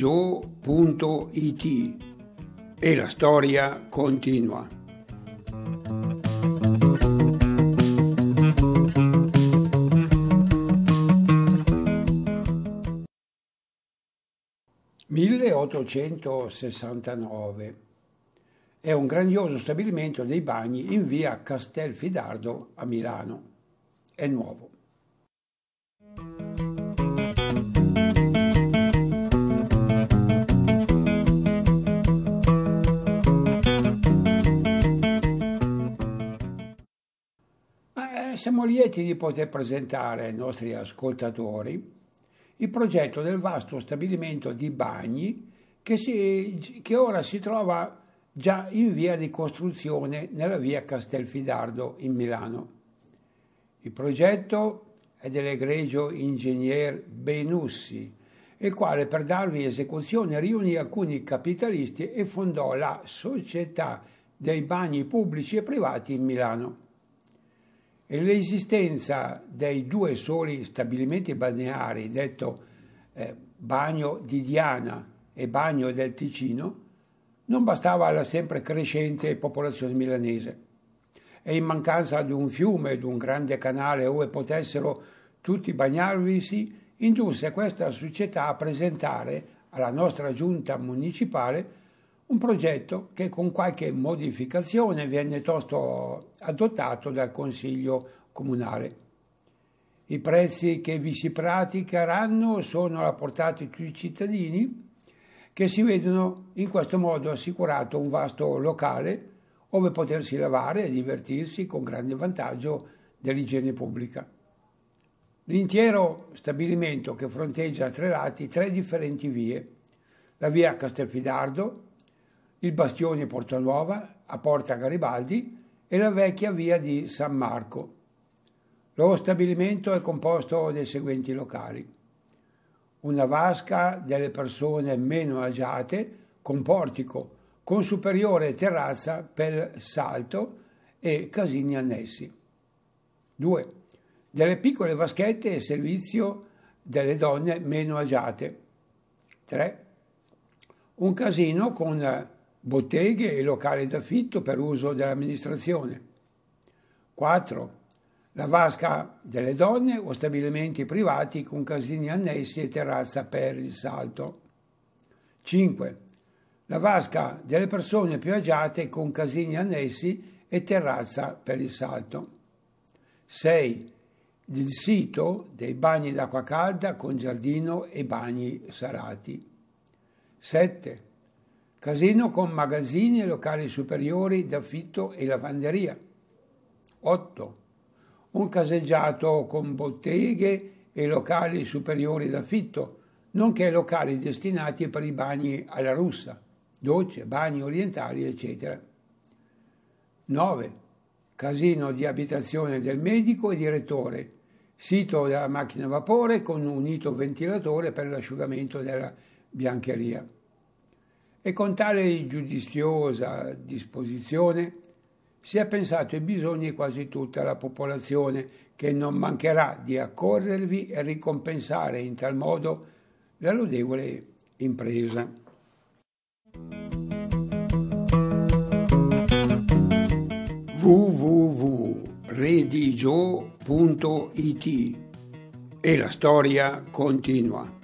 redigio.it e la storia continua. (1869) è un grandioso stabilimento dei bagni in via Castelfidardo a Milano. È nuovo. Siamo lieti di poter presentare ai nostri ascoltatori il progetto del vasto stabilimento di bagni che ora si trova già in via di costruzione nella via Castelfidardo in Milano. Il progetto è dell'egregio ingegner Benussi, il quale per darvi esecuzione riunì alcuni capitalisti e fondò la Società dei Bagni Pubblici e Privati in Milano. E l'esistenza dei due soli stabilimenti balneari, detto Bagno di Diana e Bagno del Ticino, non bastava alla sempre crescente popolazione milanese. E in mancanza di un fiume e di un grande canale dove potessero tutti bagnarvisi, indusse questa società a presentare alla nostra giunta municipale un progetto che con qualche modificazione venne tosto adottato dal Consiglio Comunale. I prezzi che vi si praticheranno sono alla portata di tutti i cittadini, che si vedono in questo modo assicurato un vasto locale dove potersi lavare e divertirsi con grande vantaggio dell'igiene pubblica. L'intero stabilimento che fronteggia a tre lati tre differenti vie: la via Castelfidardo, il bastione Portanuova a Porta Garibaldi e la vecchia via di San Marco. Lo stabilimento è composto dei seguenti locali: una vasca delle persone meno agiate con portico, con superiore terrazza per salto e casini annessi. 2. Delle piccole vaschette e servizio delle donne meno agiate. 3. Un casino con botteghe e locali d'affitto per uso dell'amministrazione. 4. La vasca delle donne o stabilimenti privati con casini annessi e terrazza per il salto. 5. La vasca delle persone più agiate con casini annessi e terrazza per il salto. 6. Il sito dei bagni d'acqua calda con giardino e bagni salati. 7. Casino con magazzini e locali superiori d'affitto e lavanderia. 8. Un caseggiato con botteghe e locali superiori d'affitto, nonché locali destinati per i bagni alla russa, docce, bagni orientali, eccetera. 9. Casino di abitazione del medico e direttore, sito della macchina a vapore con un unito ventilatore per l'asciugamento della biancheria. E con tale giudiziosa disposizione si è pensato ai bisogni di quasi tutta la popolazione, che non mancherà di accorrervi e ricompensare in tal modo la lodevole impresa. www.redigio.it e la storia continua.